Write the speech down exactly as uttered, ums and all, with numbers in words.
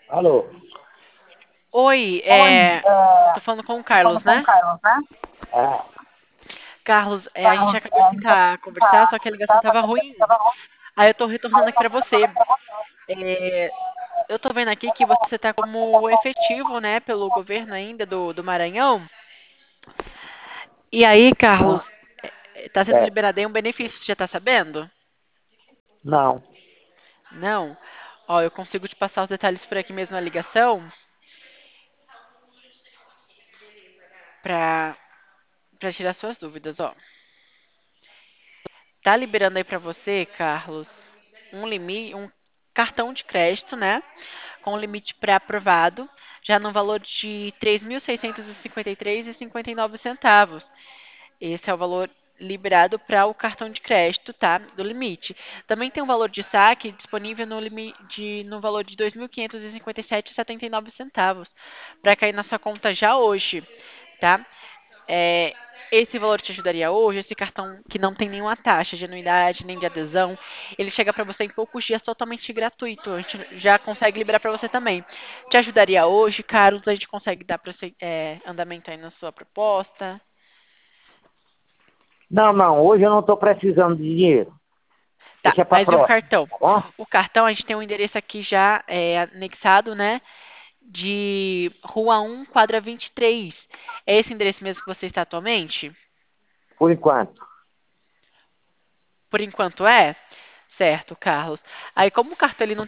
Alô? Oi, Oi, é... é, tô falando com o tô Carlos, falando com o né? Carlos, né? É, Carlos, é, a gente Carlos, acabou é, de a gente vai tentar conversar, tentar só que a ligação conversar, só tava que a ruim. gente tava ruim. Aí eu tô retornando Aí eu aqui tô pra você. perguntando pra você. É, eu tô vendo aqui que você tá como efetivo, né, pelo governo ainda do, do Maranhão. E aí, Ah, Carlos, é, tá sendo certo. liberado aí um benefício, você já tá sabendo? Não. Não? Ó, eu consigo te passar os detalhes por aqui mesmo na ligação pra, pra tirar suas dúvidas, ó. Tá liberando aí pra você, Carlos, um limite, um cartão de crédito, né? Com limite pré-aprovado, já no valor de três mil seiscentos e cinquenta e três vírgula cinquenta e nove centavos. Esse é o valor liberado para o cartão de crédito, tá? Do limite. Também tem um valor de saque disponível no limite de, no valor de dois mil quinhentos e cinquenta e sete vírgula setenta e nove centavos para cair na sua conta já hoje, tá? É, esse valor te ajudaria hoje, esse cartão que não tem nenhuma taxa de anuidade nem de adesão, ele chega para você em poucos dias totalmente gratuito. A gente já consegue liberar para você também. Te ajudaria hoje, Carlos? A gente consegue dar é, andamento aí na sua proposta. Não, não, hoje eu não tô precisando de dinheiro. Tá, Deixa pra mas e o próxima, cartão? tá bom? O cartão, a gente tem um endereço aqui já é, anexado, né? De Rua um, quadra vinte e três. É esse endereço mesmo que você está atualmente? Por enquanto. Por enquanto é? Certo, Carlos. Aí, como o cartão ele não